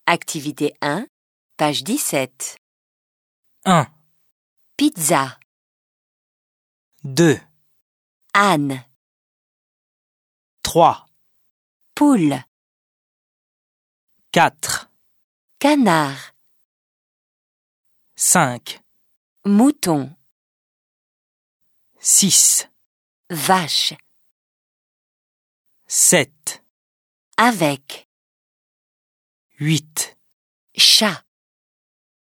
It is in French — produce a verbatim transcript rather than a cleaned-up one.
Activité un, page dix-sept. un, Pizza. deux, Âne. trois, Poule. quatre, Canard. cinq, Mouton. six, Vache. sept, Avec. huit. Chat.